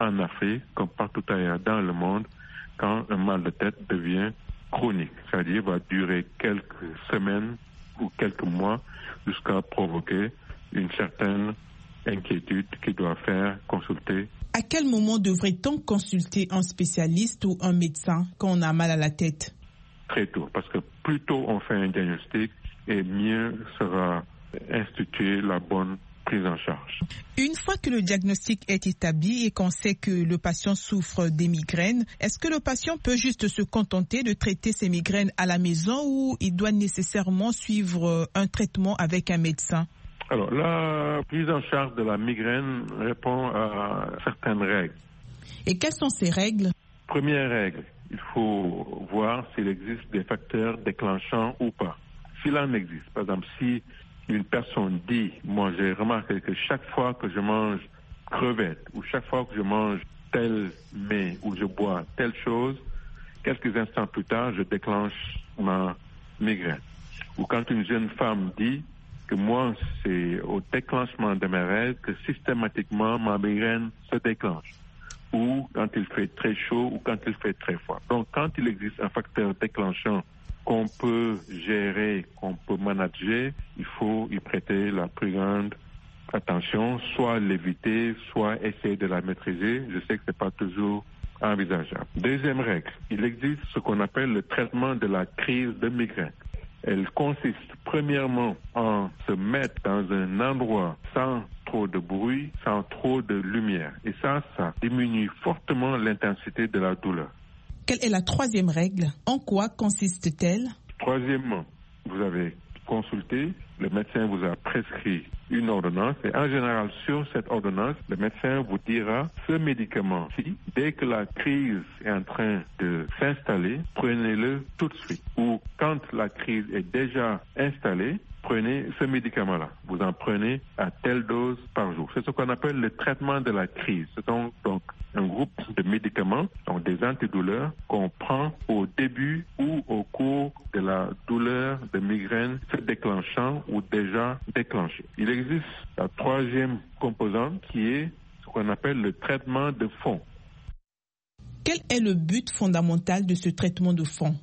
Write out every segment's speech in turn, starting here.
en Afrique, comme partout ailleurs dans le monde, quand un mal de tête devient chronique, c'est-à-dire va durer quelques semaines ou quelques mois jusqu'à provoquer une certaine inquiétude qui doit faire consulter. À quel moment devrait-on consulter un spécialiste ou un médecin quand on a mal à la tête? Très tôt, parce que plus tôt on fait un diagnostic, et mieux sera instituer la bonne prise en charge. Une fois que le diagnostic est établi et qu'on sait que le patient souffre des migraines, est-ce que le patient peut juste se contenter de traiter ses migraines à la maison ou il doit nécessairement suivre un traitement avec un médecin? Alors, la prise en charge de la migraine répond à certaines règles. Et quelles sont ces règles? Première règle, il faut voir s'il existe des facteurs déclenchants ou pas. S'il en existe, par exemple, si une personne dit, moi j'ai remarqué que chaque fois que je mange crevettes ou chaque fois que je mange tel mets ou je bois telle chose, quelques instants plus tard, je déclenche ma migraine. Ou quand une jeune femme dit que moi, c'est au déclenchement de mes règles que systématiquement ma migraine se déclenche. Ou quand il fait très chaud ou quand il fait très froid. Donc quand il existe un facteur déclenchant qu'on peut gérer, qu'on peut manager, il faut y prêter la plus grande attention, soit l'éviter, soit essayer de la maîtriser. Je sais que c'est pas toujours envisageable. Deuxième règle, il existe ce qu'on appelle le traitement de la crise de migraine. Elle consiste premièrement en se mettre dans un endroit sans trop de bruit, sans trop de lumière. Et ça diminue fortement l'intensité de la douleur. Quelle est la troisième règle? En quoi consiste-t-elle? Troisièmement, vous avez consulté, le médecin vous a prescrit une ordonnance et en général sur cette ordonnance, le médecin vous dira ce médicament-ci, dès que la crise est en train de s'installer, prenez-le tout de suite. Ou quand la crise est déjà installée, prenez ce médicament-là. Vous en prenez à telle dose par jour. C'est ce qu'on appelle le traitement de la crise. C'est donc un groupe de médicaments, donc des antidouleurs, qu'on prend au début ou au cours de la douleur de migraine se déclenchant ou déjà déclenchée. Il existe la troisième composante qui est ce qu'on appelle le traitement de fond. Quel est le but fondamental de ce traitement de fond?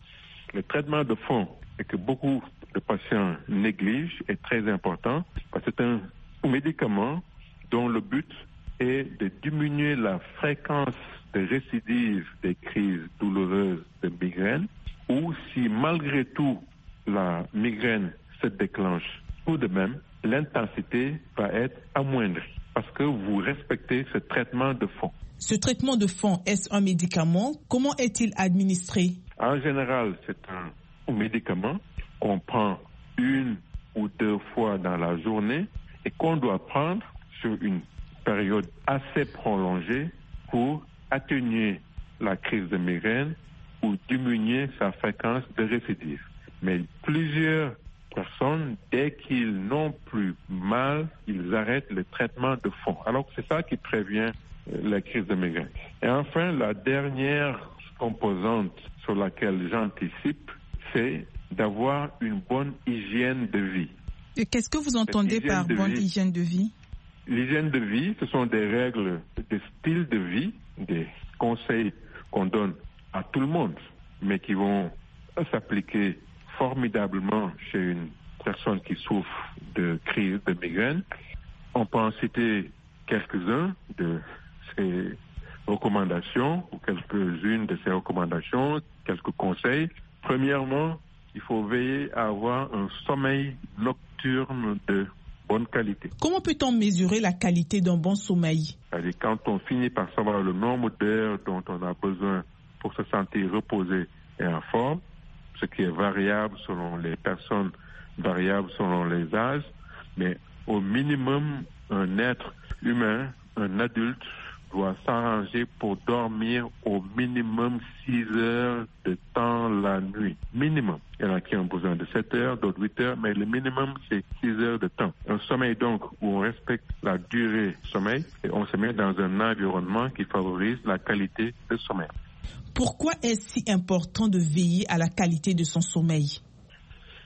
Le traitement de fond est que beaucoup de patients négligent est très important parce que c'est un médicament dont le but est de diminuer la fréquence de récidive des crises douloureuses de migraine ou si malgré tout la migraine se déclenche tout de même, l'intensité va être amoindrie parce que vous respectez ce traitement de fond. Ce traitement de fond, est-ce un médicament? Comment est-il administré? En général, c'est un médicament qu'on prend une ou deux fois dans la journée et qu'on doit prendre sur une période assez prolongée pour atténuer la crise de migraine ou diminuer sa fréquence de récidive. Mais plusieurs personnes, dès qu'ils n'ont plus mal, ils arrêtent le traitement de fond. Alors c'est ça qui prévient la crise de migraine. Et enfin, la dernière composante sur laquelle j'anticipe, c'est d'avoir une bonne hygiène de vie. Et qu'est-ce que vous entendez par bonne hygiène de vie? L'hygiène de vie, ce sont des règles de style de vie, des conseils qu'on donne à tout le monde, mais qui vont s'appliquer formidablement chez une personne qui souffre de crise de migraine. On peut en citer quelques-uns de ces recommandations ou quelques-unes de ces recommandations, quelques conseils. Premièrement, il faut veiller à avoir un sommeil nocturne de bonne qualité. Comment peut-on mesurer la qualité d'un bon sommeil? C'est-à-dire quand on finit par savoir le nombre d'heures dont on a besoin pour se sentir reposé et en forme, ce qui est variable selon les personnes, variable selon les âges, mais au minimum, un être humain, un adulte, doit s'arranger pour dormir au minimum 6 heures de temps la nuit. Minimum. Il y en a qui ont besoin de 7 heures, d'autres 8 heures, mais le minimum, c'est 6 heures de temps. Un sommeil, donc, où on respecte la durée du sommeil et on se met dans un environnement qui favorise la qualité de sommeil. Pourquoi est-ce si important de veiller à la qualité de son sommeil?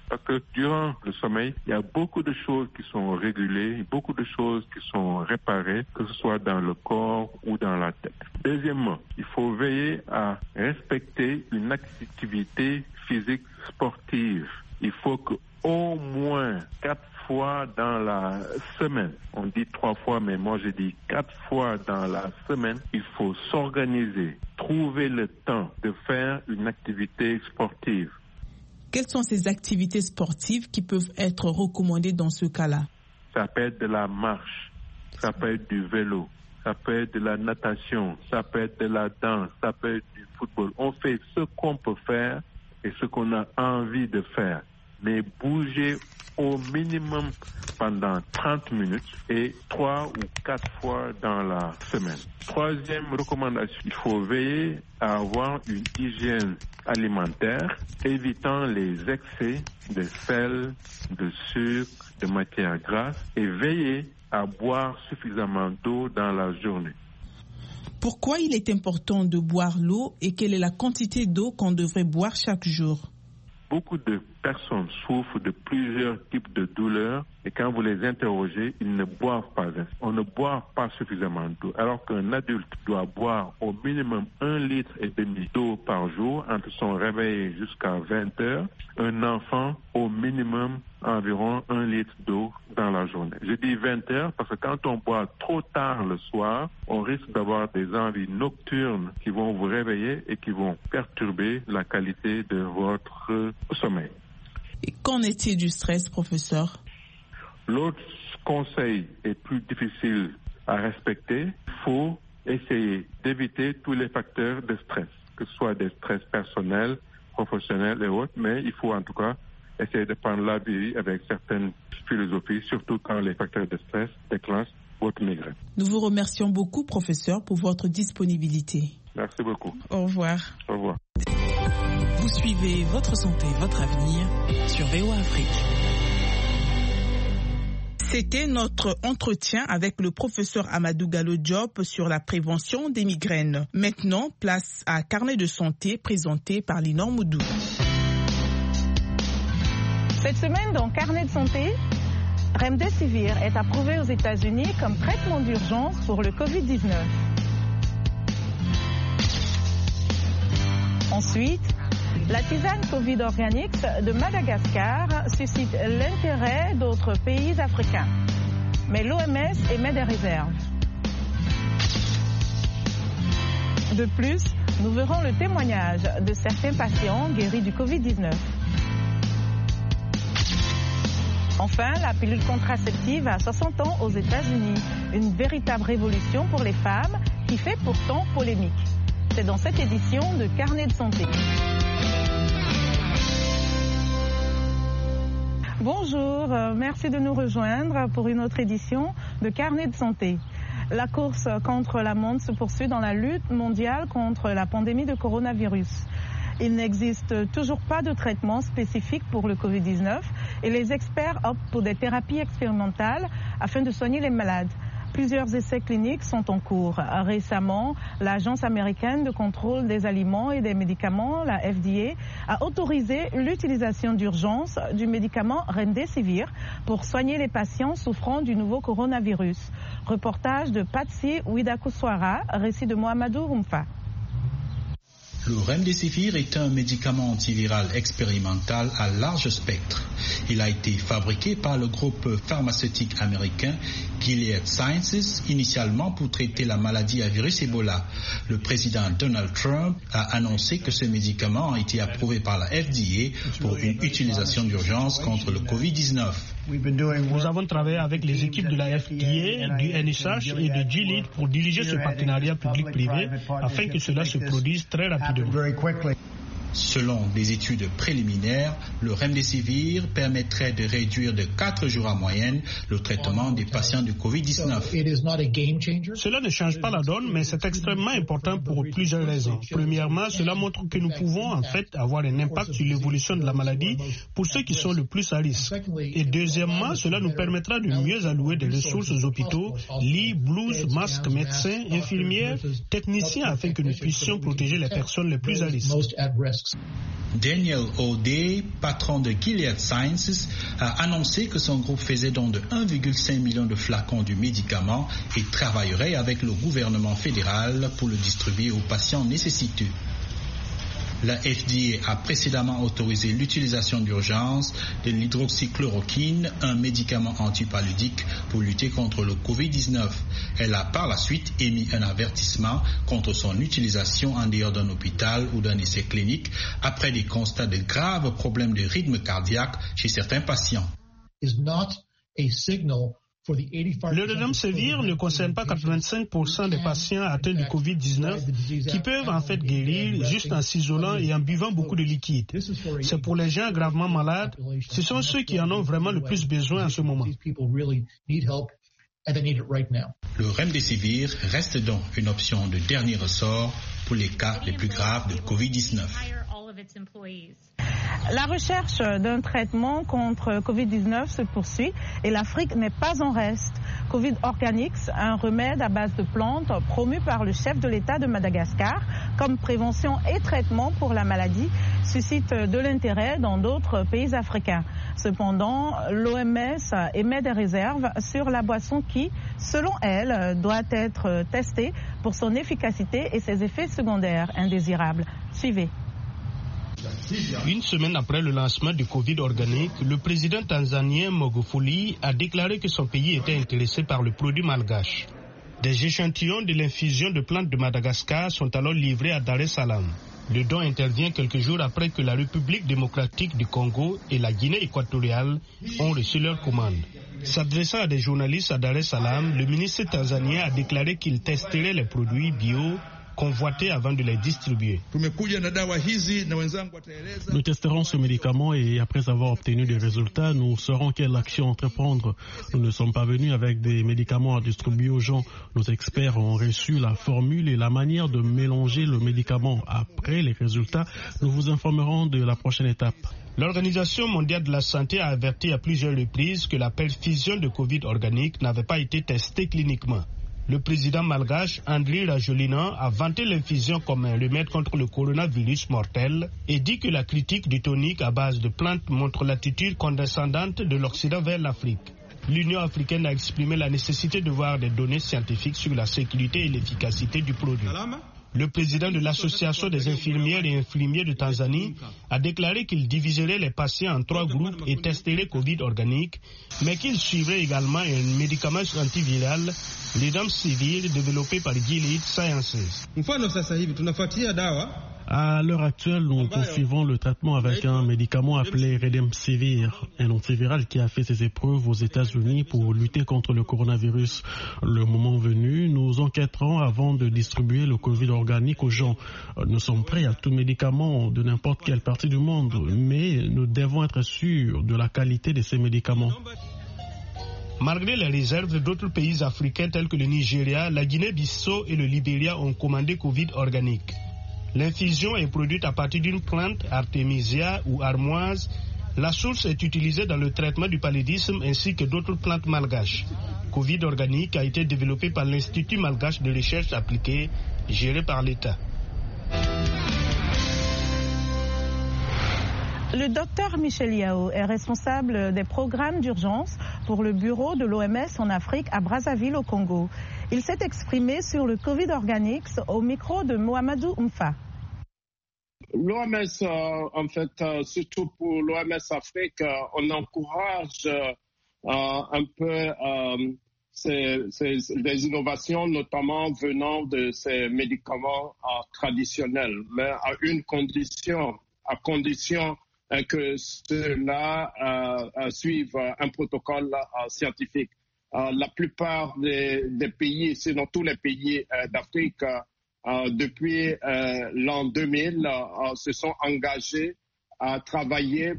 Parce que durant le sommeil, il y a beaucoup de choses qui sont régulées, beaucoup de choses qui sont réparées, que ce soit dans le corps ou dans la tête. Deuxièmement, il faut veiller à respecter une activité physique sportive. Il faut que au moins 4 fois dans la semaine, on dit 3 fois, mais moi je dis 4 fois dans la semaine, il faut s'organiser, trouver le temps de faire une activité sportive. Quelles sont ces activités sportives qui peuvent être recommandées dans ce cas-là? Ça peut être de la marche, ça peut être du vélo, ça peut être de la natation, ça peut être de la danse, ça peut être du football. On fait ce qu'on peut faire et ce qu'on a envie de faire. Mais bouger au minimum pendant 30 minutes et 3 ou 4 fois dans la semaine. Troisième recommandation, il faut veiller à avoir une hygiène alimentaire, évitant les excès de sel, de sucre, de matières grasses et veiller à boire suffisamment d'eau dans la journée. Pourquoi il est important de boire l'eau et quelle est la quantité d'eau qu'on devrait boire chaque jour? Beaucoup de personnes souffrent de plusieurs types de douleurs et quand vous les interrogez, ils ne boivent pas. On ne boit pas suffisamment d'eau. Alors qu'un adulte doit boire au minimum 1,5 litre d'eau par jour entre son réveil jusqu'à 20 heures. Un enfant au minimum environ 1 litre d'eau dans la journée. Je dis 20 heures parce que quand on boit trop tard le soir, on risque d'avoir des envies nocturnes qui vont vous réveiller et qui vont perturber la qualité de votre sommeil. Et qu'en est-il du stress, professeur? L'autre conseil est plus difficile à respecter. Il faut essayer d'éviter tous les facteurs de stress, que ce soit des stress personnels, professionnels et autres, mais il faut en tout cas essayer de prendre la vie avec certaines philosophies, surtout quand les facteurs de stress déclenchent votre migraine. Nous vous remercions beaucoup, professeur, pour votre disponibilité. Merci beaucoup. Au revoir. Au revoir. Vous suivez Votre Santé, Votre Avenir sur VOA Afrique. C'était notre entretien avec le professeur Amadou Gallo Diop sur la prévention des migraines. Maintenant, place à Carnet de santé présenté par Linor Moudou. Cette semaine, dans Carnet de santé, Remdesivir est approuvé aux États-Unis comme traitement d'urgence pour le Covid-19. Ensuite, la tisane Covid Organics de Madagascar suscite l'intérêt d'autres pays africains. Mais l'OMS émet des réserves. De plus, nous verrons le témoignage de certains patients guéris du Covid-19. Enfin, la pilule contraceptive à 60 ans aux États-Unis, une véritable révolution pour les femmes qui fait pourtant polémique. C'est dans cette édition de Carnet de santé. Bonjour, merci de nous rejoindre pour une autre édition de Carnet de santé. La course contre la montre se poursuit dans la lutte mondiale contre la pandémie de coronavirus. Il n'existe toujours pas de traitement spécifique pour le Covid-19 et les experts optent pour des thérapies expérimentales afin de soigner les malades. Plusieurs essais cliniques sont en cours. Récemment, l'Agence américaine de contrôle des aliments et des médicaments, la FDA, a autorisé l'utilisation d'urgence du médicament Remdesivir pour soigner les patients souffrant du nouveau coronavirus. Reportage de Patsy Widakuswara, récit de Mohamedou Rumfa. Le Remdesivir est un médicament antiviral expérimental à large spectre. Il a été fabriqué par le groupe pharmaceutique américain Gilead Sciences, initialement pour traiter la maladie à virus Ebola. Le président Donald Trump a annoncé que ce médicament a été approuvé par la FDA pour une utilisation d'urgence contre le Covid-19. Nous avons travaillé avec les équipes de la FDA, du NIH et de Gilead pour diriger ce partenariat public-privé afin que cela se produise très rapidement. Selon des études préliminaires, le Remdesivir permettrait de réduire de 4 jours en moyenne le traitement des patients du Covid-19. Cela ne change pas la donne, mais c'est extrêmement important pour plusieurs raisons. Premièrement, cela montre que nous pouvons en fait avoir un impact sur l'évolution de la maladie pour ceux qui sont le plus à risque. Et deuxièmement, cela nous permettra de mieux allouer des ressources aux hôpitaux, lits, blouses, masques, médecins, infirmières, techniciens afin que nous puissions protéger les personnes les plus à risque. Daniel O'Day, patron de Gilead Sciences, a annoncé que son groupe faisait don de 1,5 million de flacons du médicament et travaillerait avec le gouvernement fédéral pour le distribuer aux patients nécessiteux. La FDA a précédemment autorisé l'utilisation d'urgence de l'hydroxychloroquine, un médicament antipaludique pour lutter contre le Covid-19. Elle a par la suite émis un avertissement contre son utilisation en dehors d'un hôpital ou d'un essai clinique après des constats de graves problèmes de rythme cardiaque chez certains patients. Le Remdesivir ne concerne pas 85% des patients atteints du Covid-19 qui peuvent en fait guérir juste en s'isolant et en buvant beaucoup de liquide. C'est pour les gens gravement malades, ce sont ceux qui en ont vraiment le plus besoin en ce moment. Le Remdesivir reste donc une option de dernier ressort pour les cas les plus graves de Covid-19. La recherche d'un traitement contre Covid-19 se poursuit et l'Afrique n'est pas en reste. Covid Organics, un remède à base de plantes promu par le chef de l'État de Madagascar comme prévention et traitement pour la maladie, suscite de l'intérêt dans d'autres pays africains. Cependant, l'OMS émet des réserves sur la boisson qui, selon elle, doit être testée pour son efficacité et ses effets secondaires indésirables. Suivez. Une semaine après le lancement du Covid Organic, le président tanzanien Magufuli a déclaré que son pays était intéressé par le produit malgache. Des échantillons de l'infusion de plantes de Madagascar sont alors livrés à Dar es Salaam. Le don intervient quelques jours après que la République démocratique du Congo et la Guinée équatoriale ont reçu leur commande. S'adressant à des journalistes à Dar es Salaam, le ministre tanzanien a déclaré qu'il testerait les produits bio convoités avant de les distribuer. Nous testerons ce médicament et après avoir obtenu des résultats, nous saurons quelle action entreprendre. Nous ne sommes pas venus avec des médicaments à distribuer aux gens. Nos experts ont reçu la formule et la manière de mélanger le médicament. Après les résultats, nous vous informerons de la prochaine étape. L'Organisation mondiale de la santé a averti à plusieurs reprises que la perfusion de Covid organique n'avait pas été testée cliniquement. Le président malgache, Andry Rajoelina, a vanté l'infusion comme un remède contre le coronavirus mortel et dit que la critique du tonique à base de plantes montre l'attitude condescendante de l'Occident vers l'Afrique. L'Union africaine a exprimé la nécessité de voir des données scientifiques sur la sécurité et l'efficacité du produit. Le président de l'Association des infirmières et infirmiers de Tanzanie a déclaré qu'il diviserait les patients en 3 groupes et testerait Covid organique, mais qu'il suivrait également un médicament antiviral, le Remdesivir, développé par Gilead Sciences. À l'heure actuelle, nous poursuivons le traitement avec un médicament appelé Remdesivir, un antiviral qui a fait ses épreuves aux États-Unis pour lutter contre le coronavirus. Le moment venu, nous enquêterons avant de distribuer le Covid organique aux gens. Nous sommes prêts à tout médicament de n'importe quelle partie du monde, mais nous devons être sûrs de la qualité de ces médicaments. Malgré les réserves d'autres pays africains tels que le Nigeria, la Guinée-Bissau et le Libéria ont commandé Covid organique. L'infusion est produite à partir d'une plante artémisia ou armoise. La source est utilisée dans le traitement du paludisme ainsi que d'autres plantes malgaches. Covid organique a été développé par l'Institut malgache de recherche appliquée, géré par l'État. Le docteur Michel Yao est responsable des programmes d'urgence pour le bureau de l'OMS en Afrique à Brazzaville au Congo. Il s'est exprimé sur le Covid Organics au micro de Mohamedou Mfa. L'OMS, en fait, surtout pour l'OMS Afrique, on encourage un peu les innovations, notamment venant de ces médicaments traditionnels, mais à une condition, à condition que cela suive un protocole scientifique. La plupart des pays, sinon tous les pays d'Afrique, depuis l'an 2000, se sont engagés à travailler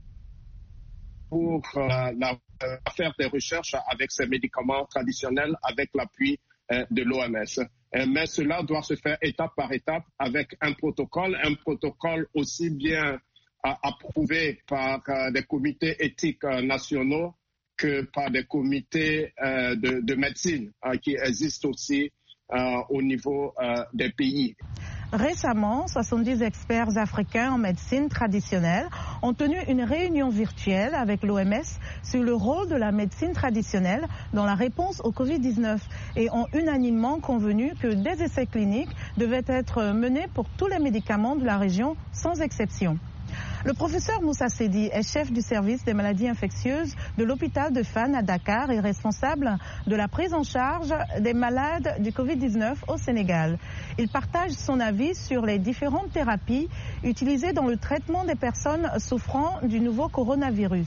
pour faire des recherches avec ces médicaments traditionnels avec l'appui de l'OMS. Mais cela doit se faire étape par étape avec un protocole aussi bien approuvé par des comités éthiques nationaux que par des comités de médecine qui existent aussi au niveau des pays. Récemment, 70 experts africains en médecine traditionnelle ont tenu une réunion virtuelle avec l'OMS sur le rôle de la médecine traditionnelle dans la réponse au Covid-19 et ont unanimement convenu que des essais cliniques devaient être menés pour tous les médicaments de la région sans exception. Le professeur Moussa Sedi est chef du service des maladies infectieuses de l'hôpital de Fann à Dakar et responsable de la prise en charge des malades du Covid-19 au Sénégal. Il partage son avis sur les différentes thérapies utilisées dans le traitement des personnes souffrant du nouveau coronavirus.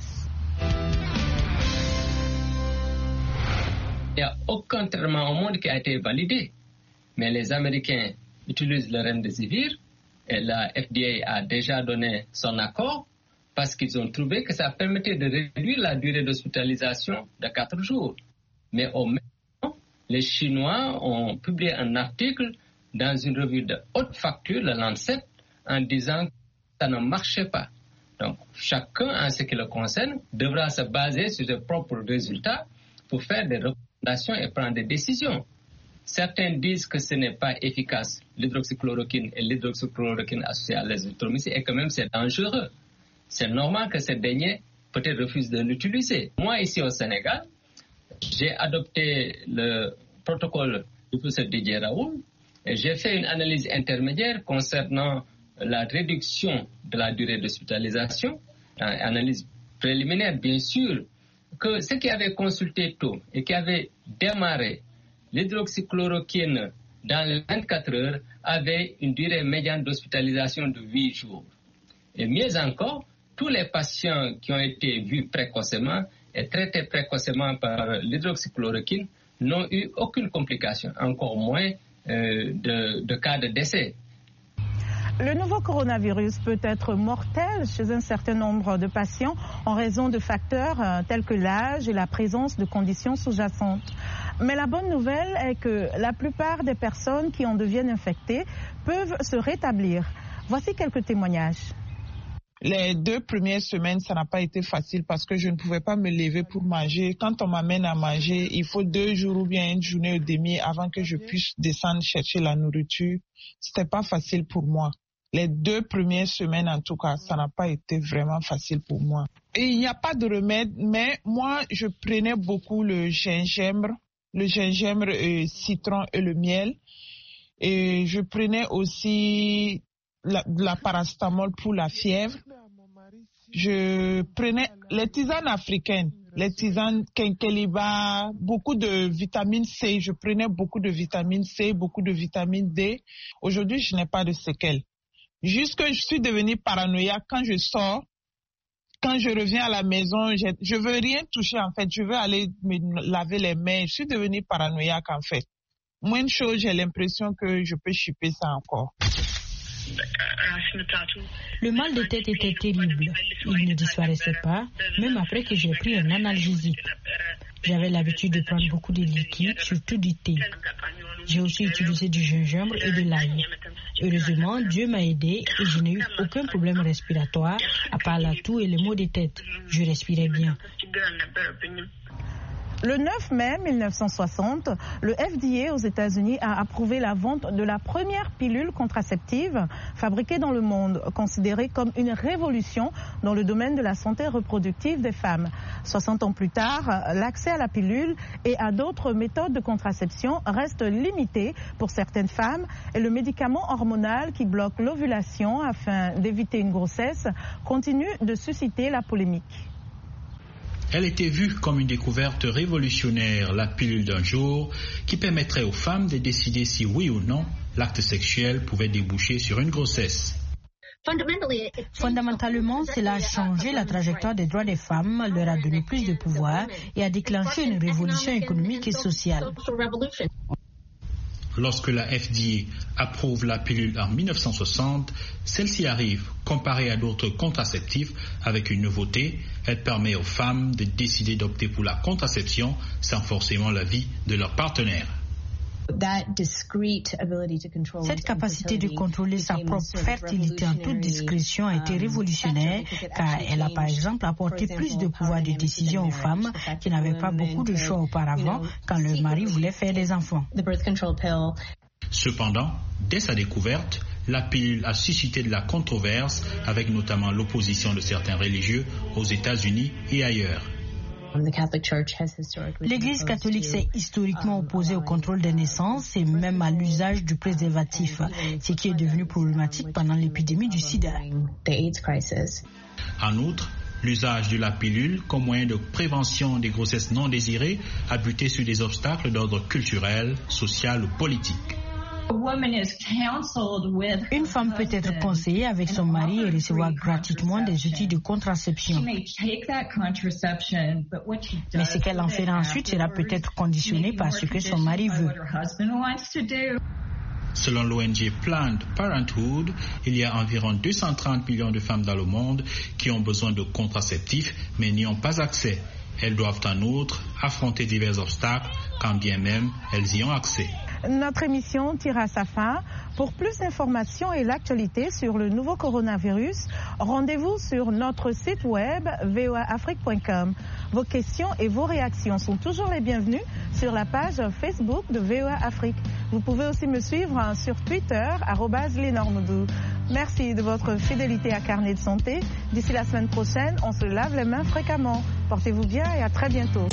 Il n'y a aucun traitement au monde qui a été validé, mais les Américains utilisent le remdesivir. Et la FDA a déjà donné son accord parce qu'ils ont trouvé que ça permettait de réduire la durée d'hospitalisation de 4 jours. Mais au même temps, les Chinois ont publié un article dans une revue de haute facture, le Lancet, en disant que ça ne marchait pas. Donc, chacun, en ce qui le concerne, devra se baser sur ses propres résultats pour faire des recommandations et prendre des décisions. Certains disent que ce n'est pas efficace, l'hydroxychloroquine et l'hydroxychloroquine associée à l'azithromycine, et quand même c'est dangereux. C'est normal que ces derniers peut-être refusent de l'utiliser. Moi, ici au Sénégal, j'ai adopté le protocole du professeur Didier Raoult et j'ai fait une analyse intermédiaire concernant la réduction de la durée d'hospitalisation, analyse préliminaire bien sûr, que ceux qui avaient consulté tôt et qui avaient démarré l'hydroxychloroquine dans les 24 heures avait une durée médiane d'hospitalisation de 8 jours. Et mieux encore, tous les patients qui ont été vus précocement et traités précocement par l'hydroxychloroquine n'ont eu aucune complication, encore moins de cas de décès. Le nouveau coronavirus peut être mortel chez un certain nombre de patients en raison de facteurs tels que l'âge et la présence de conditions sous-jacentes. Mais la bonne nouvelle est que la plupart des personnes qui en deviennent infectées peuvent se rétablir. Voici quelques témoignages. Les 2 premières semaines, ça n'a pas été facile parce que je ne pouvais pas me lever pour manger. Quand on m'amène à manger, il faut 2 jours ou bien 1 journée et demie avant que je puisse descendre chercher la nourriture. C'était pas facile pour moi. Les 2 premières semaines, en tout cas, ça n'a pas été vraiment facile pour moi. Et il n'y a pas de remède, mais moi, je prenais beaucoup le gingembre citron et le miel. Et je prenais aussi la paracétamol pour la fièvre. Je prenais les tisanes africaines, les tisanes Kenkeliba, beaucoup de vitamine C. Je prenais beaucoup de vitamine C, beaucoup de vitamine D. Aujourd'hui, je n'ai pas de séquelles. Juste que je suis devenue paranoïaque quand je sors. Quand je reviens à la maison, je veux rien toucher en fait. Je veux aller me laver les mains. Je suis devenue paranoïaque en fait. Moins de choses, j'ai l'impression que je peux chipper ça encore. Le mal de tête était terrible. Il ne disparaissait pas, même après que j'ai pris un analgésique. J'avais l'habitude de prendre beaucoup de liquides, surtout du thé. J'ai aussi utilisé du gingembre et de l'ail. Heureusement, Dieu m'a aidé et je n'ai eu aucun problème respiratoire à part la toux et les maux de tête. Je respirais bien. Le 9 mai 1960, le FDA aux États-Unis a approuvé la vente de la première pilule contraceptive fabriquée dans le monde, considérée comme une révolution dans le domaine de la santé reproductive des femmes. 60 ans plus tard, l'accès à la pilule et à d'autres méthodes de contraception reste limité pour certaines femmes et le médicament hormonal qui bloque l'ovulation afin d'éviter une grossesse continue de susciter la polémique. Elle était vue comme une découverte révolutionnaire, la pilule d'un jour, qui permettrait aux femmes de décider si oui ou non l'acte sexuel pouvait déboucher sur une grossesse. Fondamentalement, cela a changé la trajectoire des droits des femmes, leur a donné plus de pouvoir et a déclenché une révolution économique et sociale. Lorsque la FDA approuve la pilule en 1960, celle-ci arrive, comparée à d'autres contraceptifs, avec une nouveauté. Elle permet aux femmes de décider d'opter pour la contraception sans forcément l'avis de leur partenaire. Cette capacité de contrôler sa propre fertilité en toute discrétion a été révolutionnaire car elle a par exemple apporté plus de pouvoir de décision aux femmes qui n'avaient pas beaucoup de choix auparavant quand leur mari voulait faire des enfants. Cependant, dès sa découverte, la pilule a suscité de la controverse, avec notamment l'opposition de certains religieux aux États-Unis et ailleurs. L'Église catholique s'est historiquement opposée au contrôle des naissances et même à l'usage du préservatif, ce qui est devenu problématique pendant l'épidémie du sida. En outre, l'usage de la pilule comme moyen de prévention des grossesses non désirées a buté sur des obstacles d'ordre culturel, social ou politique. Une femme peut être conseillée avec son mari et recevoir gratuitement des outils de contraception. Mais ce qu'elle en fera ensuite sera peut-être conditionné par ce que son mari veut. Selon l'ONG Planned Parenthood, il y a environ 230 millions de femmes dans le monde qui ont besoin de contraceptifs mais n'y ont pas accès. Elles doivent en outre affronter divers obstacles quand bien même elles y ont accès. Notre émission tire à sa fin. Pour plus d'informations et l'actualité sur le nouveau coronavirus, rendez-vous sur notre site web voaafrique.com. Vos questions et vos réactions sont toujours les bienvenues sur la page Facebook de VOA Afrique. Vous pouvez aussi me suivre sur Twitter, @lenormodou. Merci de votre fidélité à Carnet de Santé. D'ici la semaine prochaine, on se lave les mains fréquemment. Portez-vous bien et à très bientôt.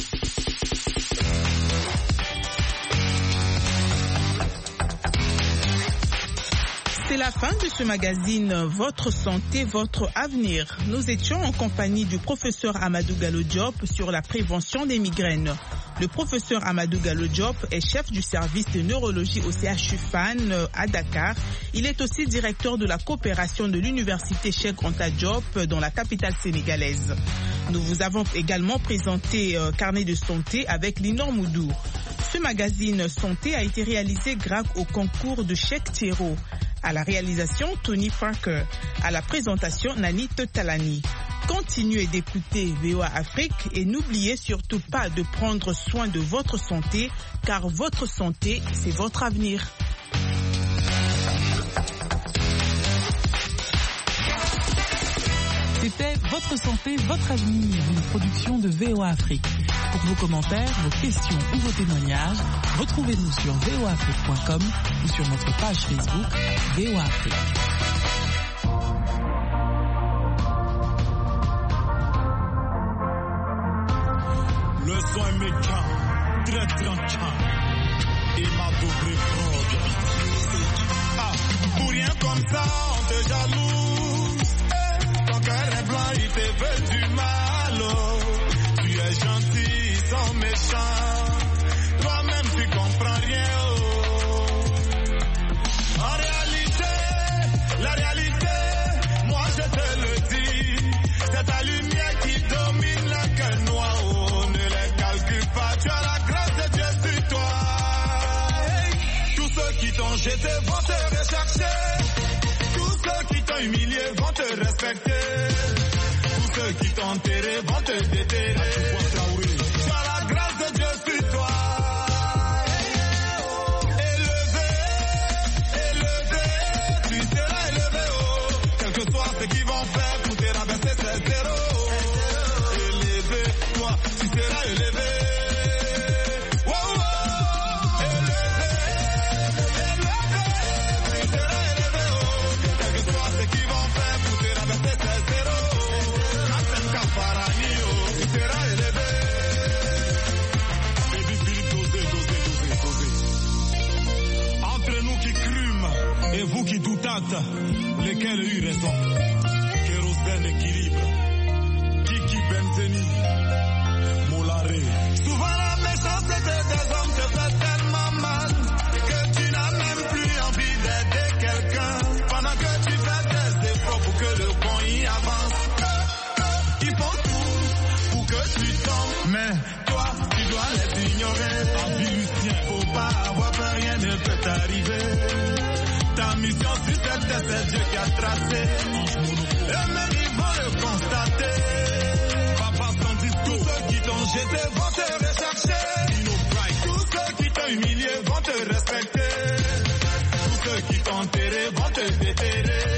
C'est la fin de ce magazine Votre santé, votre avenir. Nous étions en compagnie du professeur Amadou Gallo Diop sur la prévention des migraines. Le professeur Amadou Gallo Diop est chef du service de neurologie au CHU Fann à Dakar. Il est aussi directeur de la coopération de l'université Cheikh Anta Diop dans la capitale sénégalaise. Nous vous avons également présenté Carnet de santé avec Linor Moudour. Ce magazine santé a été réalisé grâce au concours de Cheikh Thierro. À la réalisation, Tony Parker. À la présentation, Nani Totalani. Continuez d'écouter VOA Afrique et n'oubliez surtout pas de prendre soin de votre santé, car votre santé, c'est votre avenir. C'était Votre santé, votre avenir, une production de VOA Afrique. Pour vos commentaires, vos questions ou vos témoignages, retrouvez-nous sur voaafrique.com ou sur notre page Facebook VOA Afrique. Le son est méchant, très tranchant, et ma double prod. Ah, pour rien comme ça, on te jalouse. Ton cœur est blanc, il te veut du mal. Tu es gentil, sans méchant. Toi-même, tu comprends rien. En réalité, la réalité, moi je te le dis, c'est ta lumière qui domine la gueule noire. Ne les calcule pas, tu as la grâce de Dieu sur toi. Hey, tous ceux qui t'ont jeté vont te rechercher. Tous ceux qui t'ont humilié vont te respecter. Tous ceux qui t'ont enterré vont te déterrer. Tu as la grâce de Dieu sur toi. Élevé, élevé, tu seras élevé. Quel que soit ce qu'ils vont faire pour te rabaisser, c'est zéro. Élevé, toi, tu seras élevé. Et vous qui doutâtes, lesquels eut raison? Kérosène équilibre, Kiki Benzeni, Molaré. Souvent la méchanceté des hommes te fait tellement mal que tu n'as même plus envie d'aider quelqu'un. Pendant que tu fais des efforts pour que le bon y avance, ils font tout pour que tu tombes. Mais toi, tu dois les ignorer. Lucien, faut pas avoir peur, rien ne peut t'arriver. Ta mission sur cette terre, c'est Dieu qui a tracé. Et même ils vont le constater. Papa, ton discours, tous ceux qui t'ont jeté vont te rechercher. Tous ceux qui t'ont humilié vont te respecter. Tous ceux qui t'ont enterré vont te déterrer.